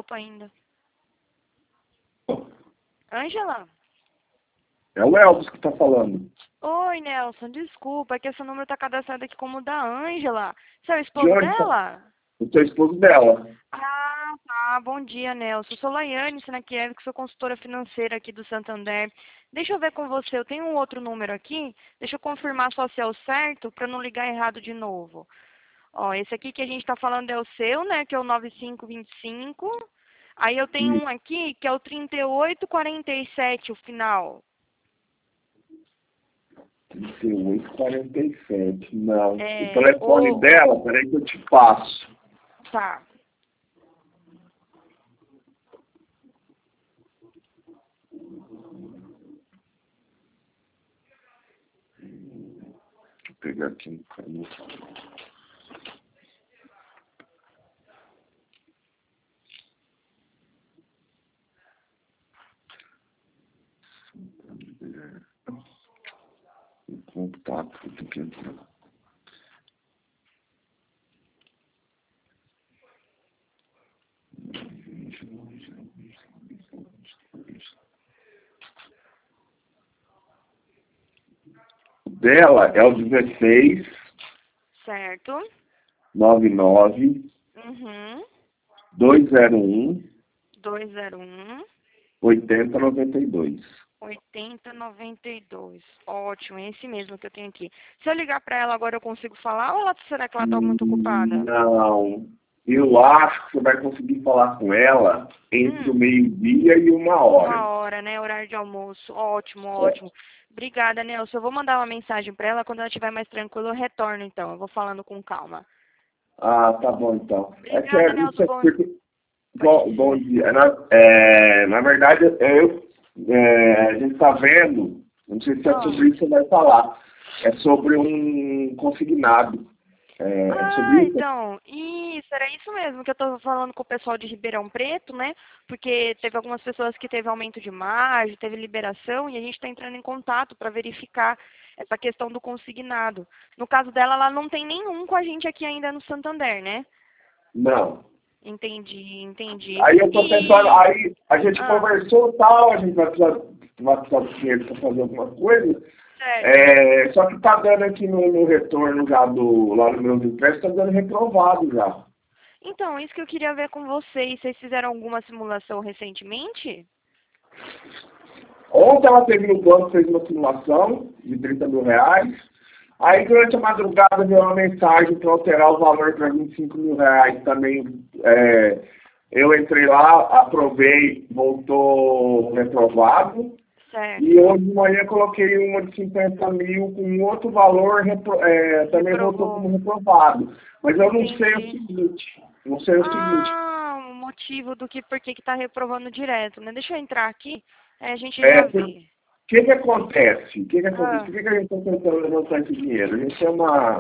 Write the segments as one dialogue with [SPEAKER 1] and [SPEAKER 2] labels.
[SPEAKER 1] alto ainda. Ângela?
[SPEAKER 2] É o Elvis que tá falando.
[SPEAKER 1] Oi, Nelson, desculpa, é que esse número tá cadastrado aqui como da Ângela. Você é o
[SPEAKER 2] De
[SPEAKER 1] esposo
[SPEAKER 2] onde tá?
[SPEAKER 1] dela?
[SPEAKER 2] Eu sou esposo dela.
[SPEAKER 1] Ah, tá. Bom dia, Nelson. Eu sou Laiane Sinakiev, que sou consultora financeira aqui do Santander. Deixa eu ver com você, eu tenho um outro número aqui. Deixa eu confirmar só se é o certo, para não ligar errado de novo. Ó, esse aqui que a gente tá falando é o seu, né, que é o 9525. Aí eu tenho
[SPEAKER 2] E
[SPEAKER 1] um aqui que é o 3847, o final.
[SPEAKER 2] 3847. Não. O
[SPEAKER 1] É,
[SPEAKER 2] telefone dela, peraí que eu te passo.
[SPEAKER 1] tá.
[SPEAKER 2] Deixa eu pegar aqui no caminho. O contato que eu tenho que entrar. O dela é o 16
[SPEAKER 1] Certo.
[SPEAKER 2] 99
[SPEAKER 1] Uhum.
[SPEAKER 2] 201
[SPEAKER 1] 201
[SPEAKER 2] 8092.
[SPEAKER 1] 8092. Ótimo, é esse mesmo que eu tenho aqui. Se eu ligar para ela agora eu consigo falar ou será que ela está muito ocupada?
[SPEAKER 2] Não. Eu acho que você vai conseguir falar com ela entre o
[SPEAKER 1] Hum,
[SPEAKER 2] meio-dia e 1 hora.
[SPEAKER 1] 1 hora, né? Horário de almoço. Ótimo, ótimo. Obrigada, Nelson. Eu vou mandar uma mensagem para ela. Quando ela estiver mais tranquila, eu retorno, então. Eu vou falando com calma.
[SPEAKER 2] Ah, tá bom então. É que
[SPEAKER 1] Obrigada,
[SPEAKER 2] isso
[SPEAKER 1] Nelson.
[SPEAKER 2] é porque.
[SPEAKER 1] Pode
[SPEAKER 2] Bom
[SPEAKER 1] dizer.
[SPEAKER 2] dia. Na verdade, a gente está vendo, não sei se é
[SPEAKER 1] Ah.
[SPEAKER 2] sobre isso que você vai falar, é sobre um consignado. É
[SPEAKER 1] Ah,
[SPEAKER 2] sobre isso?
[SPEAKER 1] então, isso, era isso mesmo que eu tô falando com o pessoal de Ribeirão Preto, né? Porque teve algumas pessoas que teve aumento de margem, teve liberação, e a gente está entrando em contato para verificar essa questão do consignado. No caso dela, ela não tem nenhum com a gente aqui ainda no Santander, né?
[SPEAKER 2] Não.
[SPEAKER 1] Entendi, entendi.
[SPEAKER 2] Aí eu tô pensando,
[SPEAKER 1] E...
[SPEAKER 2] aí a gente
[SPEAKER 1] Ah,
[SPEAKER 2] conversou tal, a gente vai precisar de dinheiro para fazer alguma coisa.
[SPEAKER 1] certo.
[SPEAKER 2] Só que tá dando aqui no retorno já lá no meu empréstimos, tá dando reprovado já.
[SPEAKER 1] Então, isso que eu queria ver com vocês. Vocês fizeram alguma simulação recentemente?
[SPEAKER 2] Ontem ela teve no banco, fez uma simulação de 30 mil reais. Aí durante a madrugada veio uma mensagem para alterar o valor para 25 mil reais também. Eu entrei lá, aprovei, voltou reprovado.
[SPEAKER 1] Certo.
[SPEAKER 2] E hoje de manhã coloquei uma de 50 mil com outro valor, também voltou
[SPEAKER 1] Reprovou.
[SPEAKER 2] como reprovado. Mas eu não sei o
[SPEAKER 1] Entendi.
[SPEAKER 2] seguinte, não sei o seguinte,
[SPEAKER 1] Ah, o motivo do que por que está reprovando direto, né? Deixa eu entrar aqui, aí a gente já vê.
[SPEAKER 2] o que que acontece? O que que acontece?
[SPEAKER 1] Ah,
[SPEAKER 2] Por que que a gente está tentando levantar esse dinheiro? A gente tem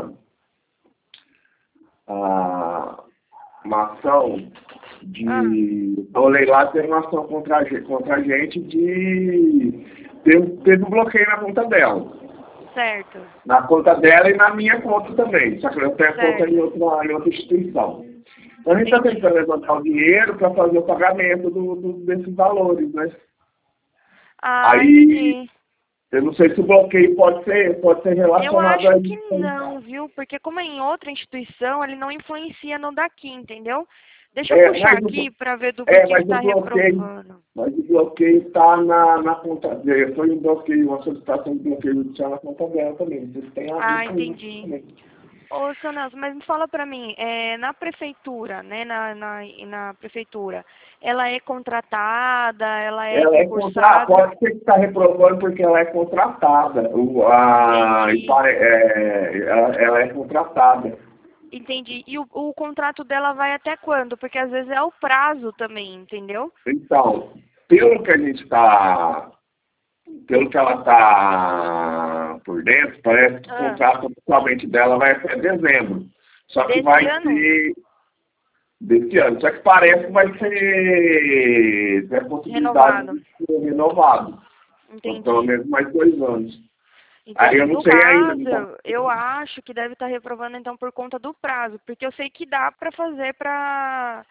[SPEAKER 2] uma ação
[SPEAKER 1] ah,
[SPEAKER 2] o Leilá teve uma ação contra a gente de teve um bloqueio na conta dela.
[SPEAKER 1] certo,
[SPEAKER 2] Na conta dela e na minha conta também. Só que eu tenho a conta
[SPEAKER 1] certo.
[SPEAKER 2] em outra instituição. Então a gente está
[SPEAKER 1] Entendi.
[SPEAKER 2] tentando levantar o dinheiro para fazer o pagamento desses valores, né?
[SPEAKER 1] Ah,
[SPEAKER 2] Aí
[SPEAKER 1] entendi.
[SPEAKER 2] eu não sei se o bloqueio pode ser
[SPEAKER 1] Eu
[SPEAKER 2] relacionado
[SPEAKER 1] acho
[SPEAKER 2] a
[SPEAKER 1] que
[SPEAKER 2] isso.
[SPEAKER 1] não, viu? Porque como é em outra instituição, ele não influencia no daqui, entendeu? Deixa eu puxar
[SPEAKER 2] Mas
[SPEAKER 1] aqui para ver do porquê que
[SPEAKER 2] mas
[SPEAKER 1] está reprovando.
[SPEAKER 2] o bloqueio está na conta dela. Foi um bloqueio, uma solicitação de bloqueio judicial na conta dela também. Isso tem a ver
[SPEAKER 1] Ah,
[SPEAKER 2] com isso
[SPEAKER 1] entendi.
[SPEAKER 2] também.
[SPEAKER 1] Ô, seu Nelson, mas me fala pra mim, na prefeitura, né, na prefeitura, ela é contratada, ela é
[SPEAKER 2] Ela é contratada,
[SPEAKER 1] concursada?
[SPEAKER 2] pode ser que está reprovando porque ela é contratada.
[SPEAKER 1] Entendi,
[SPEAKER 2] Ela é contratada.
[SPEAKER 1] entendi. E o contrato dela vai até quando? Porque às vezes é o prazo também, entendeu?
[SPEAKER 2] Então, pelo que a gente está, pelo que ela está por dentro, parece que o
[SPEAKER 1] Ah,
[SPEAKER 2] contrato oficialmente dela vai até dezembro. Só que
[SPEAKER 1] desse
[SPEAKER 2] vai
[SPEAKER 1] ano?
[SPEAKER 2] ser desse ano. Só que parece que vai ter a possibilidade
[SPEAKER 1] Renovado.
[SPEAKER 2] de ser renovado. Por pelo
[SPEAKER 1] Entendi.
[SPEAKER 2] menos mais 2 anos. Aí
[SPEAKER 1] Entendi.
[SPEAKER 2] eu não
[SPEAKER 1] No
[SPEAKER 2] sei ainda. Não
[SPEAKER 1] caso,
[SPEAKER 2] tá-
[SPEAKER 1] eu acho que deve estar reprovando então por conta do prazo, porque eu sei que dá pra fazer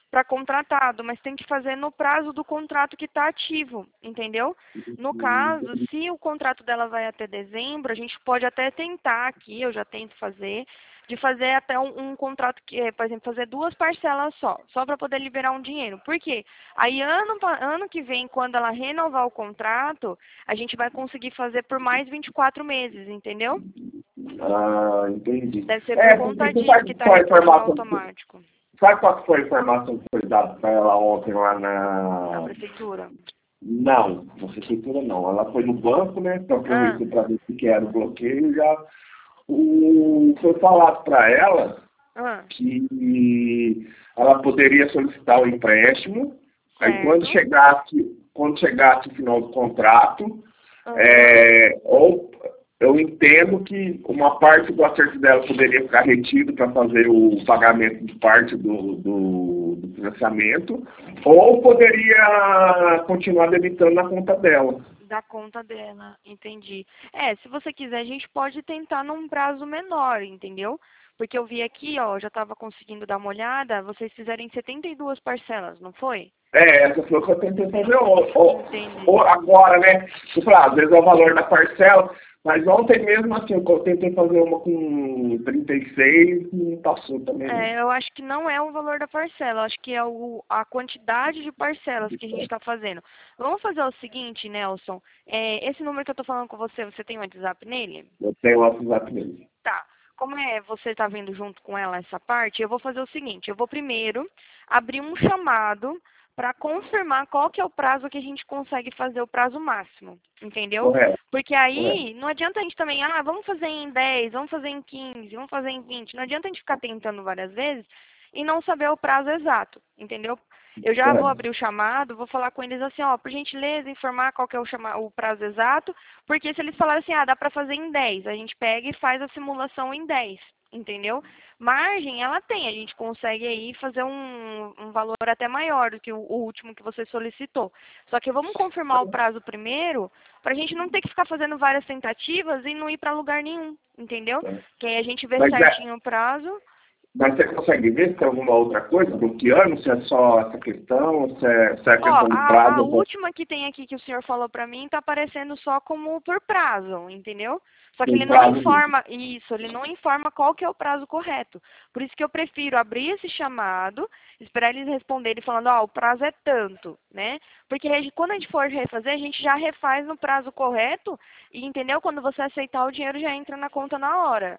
[SPEAKER 1] para contratado, mas tem que fazer no prazo do contrato que está ativo, entendeu? No caso, se o contrato dela vai até dezembro, a gente pode até tentar aqui, eu já tento fazer, de fazer até um contrato que, por exemplo, fazer 2 parcelas só para poder liberar um dinheiro. Por quê? Aí ano que vem, quando ela renovar o contrato, a gente vai conseguir fazer por mais 24 meses, entendeu?
[SPEAKER 2] Ah, entendi.
[SPEAKER 1] Deve ser por
[SPEAKER 2] Porque
[SPEAKER 1] conta
[SPEAKER 2] você
[SPEAKER 1] disso
[SPEAKER 2] sabe
[SPEAKER 1] que
[SPEAKER 2] que
[SPEAKER 1] está
[SPEAKER 2] foi a
[SPEAKER 1] recebendo
[SPEAKER 2] informação.
[SPEAKER 1] automático
[SPEAKER 2] Sabe qual que foi a informação que foi dada para ela ontem lá
[SPEAKER 1] na
[SPEAKER 2] na.
[SPEAKER 1] prefeitura.
[SPEAKER 2] Não, na prefeitura não. Ela foi no banco, né, para
[SPEAKER 1] Ah,
[SPEAKER 2] ver o que era o bloqueio. Já foi falado para ela
[SPEAKER 1] ah,
[SPEAKER 2] que ela poderia solicitar o empréstimo. Aí
[SPEAKER 1] certo.
[SPEAKER 2] quando chegasse o final do contrato,
[SPEAKER 1] Aham.
[SPEAKER 2] ou eu entendo que uma parte do acerto dela poderia ficar retido para fazer o pagamento de parte do financiamento, ou poderia continuar debitando na conta dela.
[SPEAKER 1] Da conta dela, entendi. Se você quiser, a gente pode tentar num prazo menor, entendeu? Porque eu vi aqui, ó, já estava conseguindo dar uma olhada, vocês fizeram em 72 parcelas, não foi?
[SPEAKER 2] Essa foi o que eu tentei fazer
[SPEAKER 1] Entendi.
[SPEAKER 2] agora, né? Eu falei, às vezes é o valor da parcela, mas ontem mesmo assim, eu tentei fazer uma com 36 e não passou também não.
[SPEAKER 1] Eu acho que não é o valor da parcela, eu acho que é a quantidade de parcelas que a gente está fazendo. Vamos fazer o seguinte, Nelson, esse número que eu estou falando com você, você tem um WhatsApp nele?
[SPEAKER 2] Eu tenho o WhatsApp mesmo.
[SPEAKER 1] Tá. Como você está vendo junto com ela essa parte, eu vou fazer o seguinte, eu vou primeiro abrir um chamado para confirmar qual que é o prazo que a gente consegue fazer o prazo máximo, entendeu?
[SPEAKER 2] Correto,
[SPEAKER 1] Porque
[SPEAKER 2] correto.
[SPEAKER 1] aí não adianta a gente também, vamos fazer em 10, vamos fazer em 15, vamos fazer em 20. Não adianta a gente ficar tentando várias vezes e não saber o prazo exato, entendeu? Eu já vou
[SPEAKER 2] Correto.
[SPEAKER 1] abrir o chamado, vou falar com eles assim, ó, por gentileza, informar qual que é o prazo exato, porque se eles falarem assim, dá para fazer em 10, a gente pega e faz a simulação em 10, entendeu? Margem, ela tem, a gente consegue aí fazer um valor até maior do que o último que você solicitou. Só que vamos confirmar o prazo primeiro, para a gente não ter que ficar fazendo várias tentativas e não ir para lugar nenhum, entendeu? Que aí a gente vê
[SPEAKER 2] Mas,
[SPEAKER 1] certinho o prazo.
[SPEAKER 2] mas você consegue ver se tem alguma outra coisa bloqueando, se é só essa questão, se é
[SPEAKER 1] Ó,
[SPEAKER 2] questão do
[SPEAKER 1] a
[SPEAKER 2] prazo?
[SPEAKER 1] última que tem aqui que o senhor falou pra mim tá aparecendo só como por prazo, entendeu? Só que
[SPEAKER 2] Tem
[SPEAKER 1] ele não
[SPEAKER 2] prazo mesmo.
[SPEAKER 1] informa isso, ele não informa qual que é o prazo correto. Por isso que eu prefiro abrir esse chamado, esperar eles responderem falando, o prazo é tanto, né? Porque quando a gente for refazer, a gente já refaz no prazo correto e, entendeu? Quando você aceitar o dinheiro já entra na conta na hora.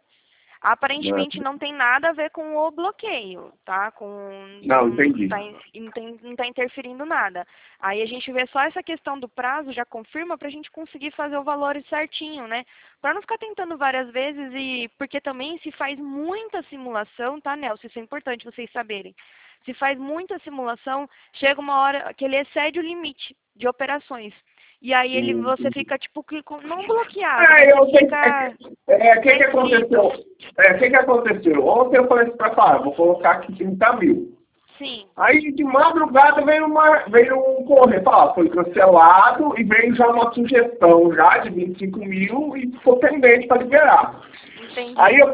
[SPEAKER 2] Né?
[SPEAKER 1] Aparentemente não tem nada a ver com o bloqueio, tá?
[SPEAKER 2] Não,
[SPEAKER 1] Não
[SPEAKER 2] entendi.
[SPEAKER 1] tá, não tá interferindo nada. Aí a gente vê só essa questão do prazo, já confirma para a gente conseguir fazer o valor certinho, né? Para não ficar tentando várias vezes e porque também se faz muita simulação, tá, Nelson? Isso é importante vocês saberem. Se faz muita simulação, chega uma hora que ele excede o limite de operações. E aí você
[SPEAKER 2] Entendi.
[SPEAKER 1] fica tipo não bloqueado, mas você
[SPEAKER 2] Eu sei.
[SPEAKER 1] fica
[SPEAKER 2] O que
[SPEAKER 1] restrito.
[SPEAKER 2] aconteceu? Que aconteceu? Ontem eu falei para falar, vou colocar aqui 30 mil.
[SPEAKER 1] Sim.
[SPEAKER 2] Aí de madrugada veio um correio, foi cancelado e veio já uma sugestão já de 25 mil e ficou pendente para liberar. Aí
[SPEAKER 1] Entendi.
[SPEAKER 2] eu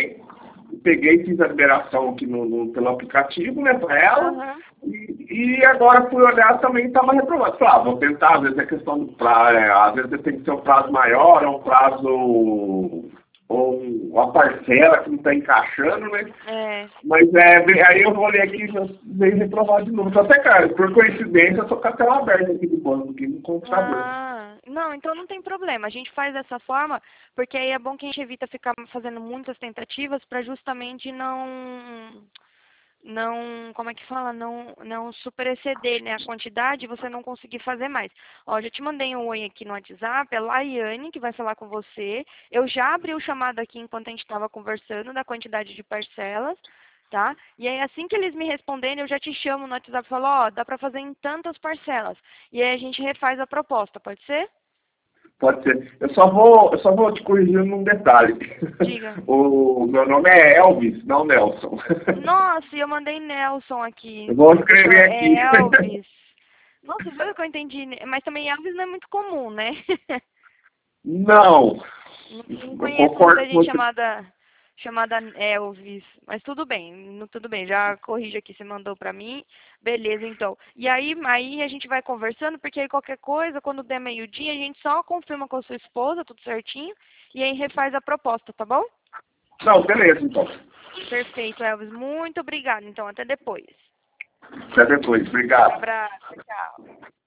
[SPEAKER 2] peguei, fiz a liberação aqui pelo aplicativo, né, para ela,
[SPEAKER 1] Aham.
[SPEAKER 2] e agora fui olhar também estava reprovado. Falei, vou tentar, às vezes é questão do prazo, às vezes tem que ser um prazo maior, ou um prazo, ou uma parcela que não está encaixando, né?
[SPEAKER 1] É.
[SPEAKER 2] Mas aí eu olhei aqui e já veio reprovado de novo. Só até, cara, por coincidência, eu tô com a tela aberta aqui do banco, aqui no computador.
[SPEAKER 1] Não, então não tem problema. A gente faz dessa forma, porque aí é bom que a gente evita ficar fazendo muitas tentativas para justamente não, como é que fala? Não superexceder, né, a quantidade e você não conseguir fazer mais. Ó, já te mandei um oi aqui no WhatsApp, é Laiane que vai falar com você. Eu já abri o chamado aqui enquanto a gente estava conversando da quantidade de parcelas, tá? E aí assim que eles me responderem, eu já te chamo no WhatsApp e falo, dá para fazer em tantas parcelas. E aí a gente refaz a proposta, pode ser?
[SPEAKER 2] Pode ser. Eu só vou te corrigir num detalhe.
[SPEAKER 1] Diga.
[SPEAKER 2] O meu nome é Elvis, não Nelson.
[SPEAKER 1] Nossa, e eu mandei Nelson aqui.
[SPEAKER 2] Eu vou
[SPEAKER 1] Deixa
[SPEAKER 2] escrever aqui.
[SPEAKER 1] é Elvis. Nossa, foi o que eu entendi, né? Mas também Elvis não é muito comum, né?
[SPEAKER 2] Não,
[SPEAKER 1] Não
[SPEAKER 2] eu
[SPEAKER 1] conheço muita
[SPEAKER 2] concordo com
[SPEAKER 1] gente
[SPEAKER 2] você.
[SPEAKER 1] chamada Elvis. Mas tudo bem, tudo bem, já corrige aqui, você mandou pra mim. Beleza, então. E aí a gente vai conversando, porque aí qualquer coisa, quando der meio-dia, a gente só confirma com a sua esposa, tudo certinho, e aí refaz a proposta, tá bom?
[SPEAKER 2] Não, beleza, então.
[SPEAKER 1] Perfeito, Elvis. Muito obrigada. Então, até depois.
[SPEAKER 2] Até depois.
[SPEAKER 1] Um
[SPEAKER 2] Obrigado.
[SPEAKER 1] abraço. Tchau.